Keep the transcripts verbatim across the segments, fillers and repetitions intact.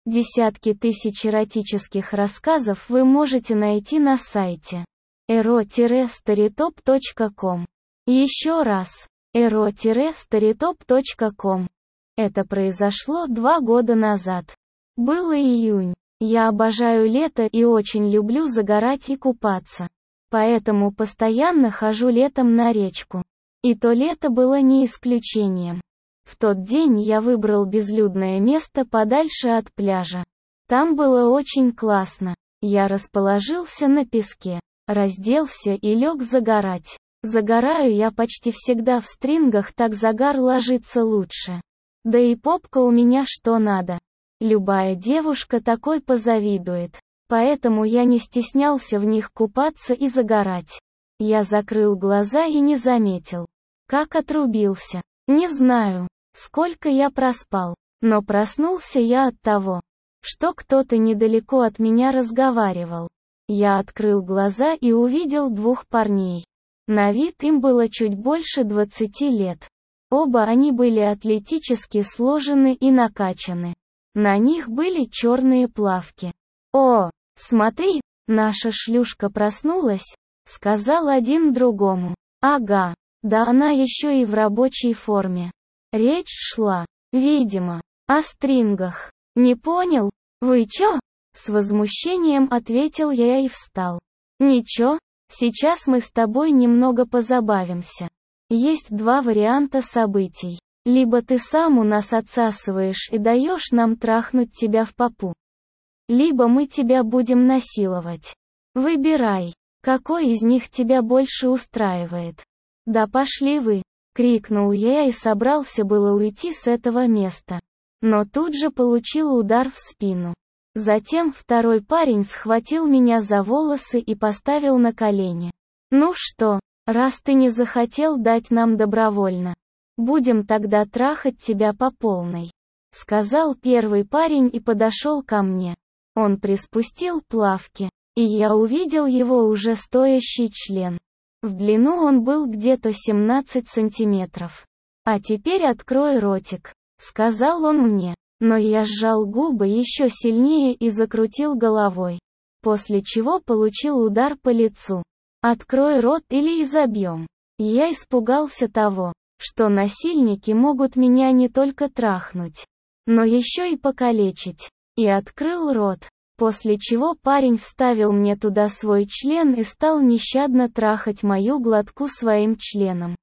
Десятки тысяч эротических рассказов вы можете найти на сайте эро старитоп точка ком. Еще раз, эро старитоп точка ком. Это произошло два года назад. Был июнь. Я обожаю лето и очень люблю загорать и купаться. Поэтому постоянно хожу летом на речку. И то лето было не исключением. В тот день я выбрал безлюдное место подальше от пляжа. Там было очень классно. Я расположился на песке, разделся и лег загорать. Загораю я почти всегда в стрингах, так загар ложится лучше. Да и попка у меня что надо. Любая девушка такой позавидует. Поэтому я не стеснялся в них купаться и загорать. Я закрыл глаза и не заметил, как отрубился. Не знаю, сколько я проспал, но проснулся я от того, что кто-то недалеко от меня разговаривал. Я открыл глаза и увидел двух парней. На вид им было чуть больше двадцати лет. Оба они были атлетически сложены и накачаны. На них были черные плавки. «О, смотри, наша шлюшка проснулась», — сказал один другому. «Ага, да она еще и в рабочей форме». Речь шла, видимо, о стрингах. «Не понял? Вы чё?» С возмущением ответил я и встал. «Ничего, сейчас мы с тобой немного позабавимся. Есть два варианта событий. Либо ты сам у нас отсасываешь и даешь нам трахнуть тебя в попу. Либо мы тебя будем насиловать. Выбирай, какой из них тебя больше устраивает». «Да пошли вы!» — крикнул я и собрался было уйти с этого места. Но тут же получил удар в спину. Затем второй парень схватил меня за волосы и поставил на колени. «Ну что, раз ты не захотел дать нам добровольно, будем тогда трахать тебя по полной», — сказал первый парень и подошел ко мне. Он приспустил плавки, и я увидел его уже стоящий член. В длину он был где-то семнадцать сантиметров. «А теперь открой ротик», — сказал он мне. Но я сжал губы еще сильнее и закрутил головой. После чего получил удар по лицу. «Открой рот или изобьем». Я испугался того, что насильники могут меня не только трахнуть, но еще и покалечить. И открыл рот. После чего парень вставил мне туда свой член и стал нещадно трахать мою глотку своим членом.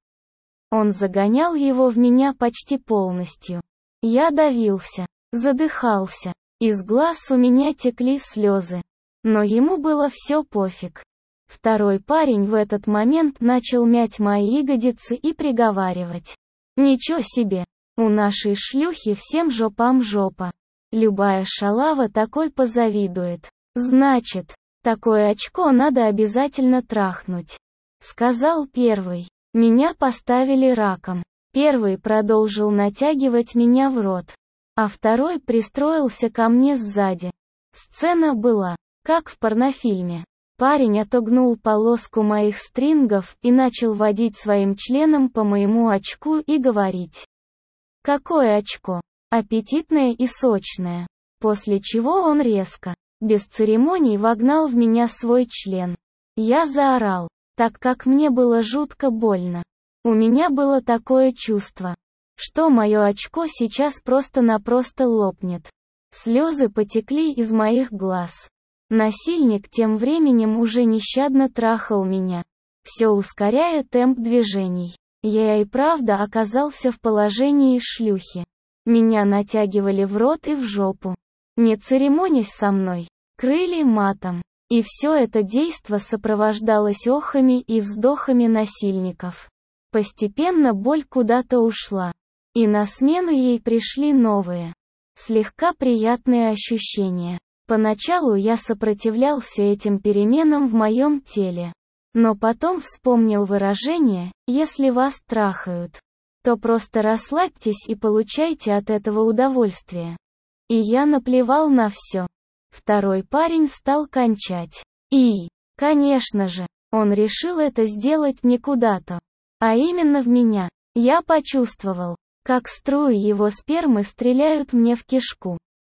Он загонял его в меня почти полностью. Я давился, задыхался, из глаз у меня текли слезы. Но ему было все пофиг. Второй парень в этот момент начал мять мои ягодицы и приговаривать: «Ничего себе, у нашей шлюхи всем жопам жопа. Любая шалава такой позавидует. Значит, такое очко надо обязательно трахнуть», — сказал первый. Меня поставили раком. Первый продолжил натягивать меня в рот, а второй пристроился ко мне сзади. Сцена была, как в порнофильме. Парень отогнул полоску моих стрингов и начал водить своим членом по моему очку и говорить: «Какое очко? Аппетитное и сочное». После чего он резко, без церемоний вогнал в меня свой член. Я заорал, так как мне было жутко больно. У меня было такое чувство, что мое очко сейчас просто-напросто лопнет. Слезы потекли из моих глаз. Насильник тем временем уже нещадно трахал меня, все ускоряя темп движений. Я и правда оказался в положении шлюхи. Меня натягивали в рот и в жопу. Не церемонясь со мной, крыли матом. И все это действо сопровождалось охами и вздохами насильников. Постепенно боль куда-то ушла. И на смену ей пришли новые, слегка приятные ощущения. Поначалу я сопротивлялся этим переменам в моем теле. Но потом вспомнил выражение: «Если вас трахают, то просто расслабьтесь и получайте от этого удовольствие». И я наплевал на все. Второй парень стал кончать. И, конечно же, он решил это сделать не куда-то, а именно в меня. Я почувствовал, как струи его спермы стреляют мне в кишку.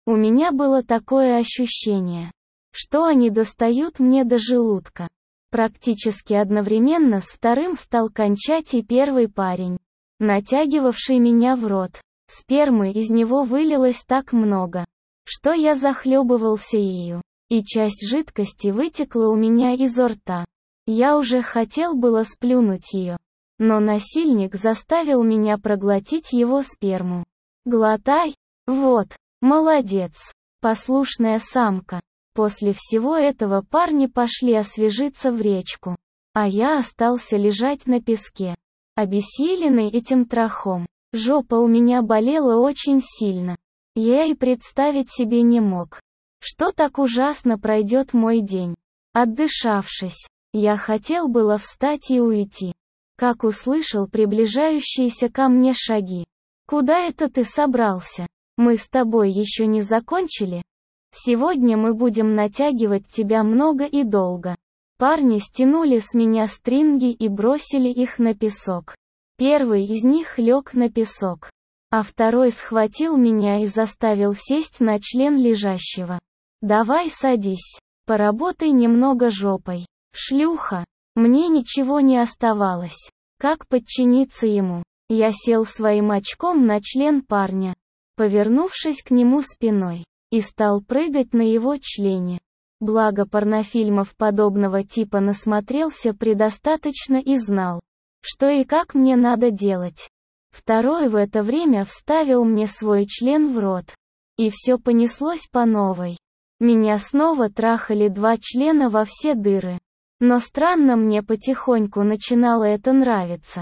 У меня было такое ощущение, что они достают мне до желудка. Практически одновременно с вторым стал кончать и первый парень, натягивавший меня в рот. Спермы из него вылилось так много, что я захлебывался ею, и часть жидкости вытекла у меня изо рта. Я уже хотел было сплюнуть ее, но насильник заставил меня проглотить его сперму. «Глотай, вот, молодец, послушная самка». После всего этого парни пошли освежиться в речку, а я остался лежать на песке, обессиленный этим трахом. Жопа у меня болела очень сильно. Я и представить себе не мог, что так ужасно пройдет мой день. Отдышавшись, я хотел было встать и уйти, как услышал приближающиеся ко мне шаги. «Куда это ты собрался? Мы с тобой еще не закончили? Сегодня мы будем натягивать тебя много и долго». Парни стянули с меня стринги и бросили их на песок. Первый из них лег на песок, а второй схватил меня и заставил сесть на член лежащего. «Давай садись, поработай немного жопой, шлюха». Мне ничего не оставалось, как подчиниться ему. Я сел своим очком на член парня, повернувшись к нему спиной, и стал прыгать на его члене. Благо порнофильмов подобного типа насмотрелся предостаточно и знал, что и как мне надо делать. Второй в это время вставил мне свой член в рот, и все понеслось по новой. Меня снова трахали два члена во все дыры. Но странно, мне потихоньку начинало это нравиться.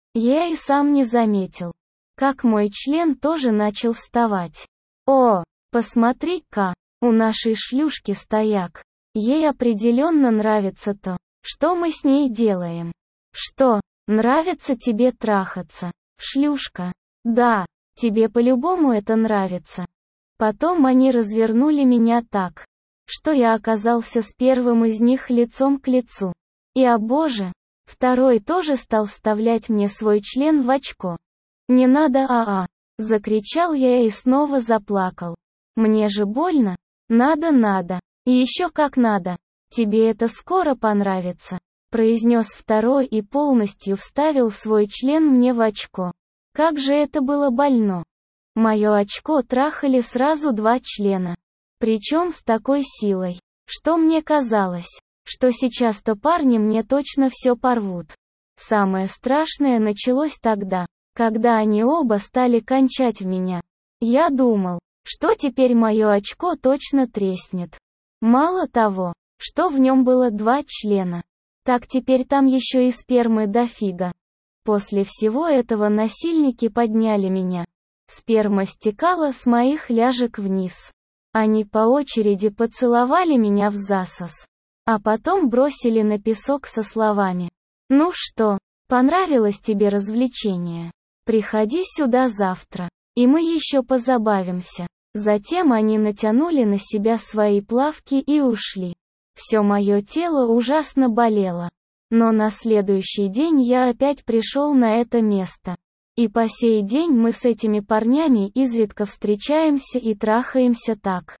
Я и сам не заметил, как мой член тоже начал вставать. О, посмотри-ка, у нашей шлюшки стояк. Ей определенно нравится то, что мы с ней делаем. Что, нравится тебе трахаться, шлюшка? Да, тебе по-любому это нравится. Потом они развернули меня так, что я оказался с первым из них лицом к лицу. И, о боже, второй тоже стал вставлять мне свой член в очко. «Не надо, а-а!» — закричал я и снова заплакал. «Мне же больно. Надо, надо. И еще как надо. Тебе это скоро понравится», — произнес второй и полностью вставил свой член мне в очко. Как же это было больно. Мое очко трахали сразу два члена. Причем с такой силой, что мне казалось, что сейчас-то парни мне точно все порвут. Самое страшное началось тогда, когда они оба стали кончать в меня. Я думал, что теперь мое очко точно треснет. Мало того, что в нем было два члена, так теперь там еще и спермы дофига. После всего этого насильники подняли меня. Сперма стекала с моих ляжек вниз. Они по очереди поцеловали меня в засос, а потом бросили на песок со словами: «Ну что, понравилось тебе развлечение? Приходи сюда завтра, и мы еще позабавимся». Затем они натянули на себя свои плавки и ушли. Все мое тело ужасно болело. Но на следующий день я опять пришел на это место. И по сей день мы с этими парнями изредка встречаемся и трахаемся так,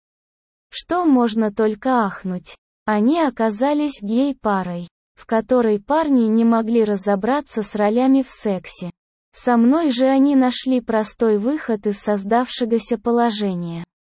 что можно только ахнуть. Они оказались гей-парой, в которой парни не могли разобраться с ролями в сексе. Со мной же они нашли простой выход из создавшегося положения.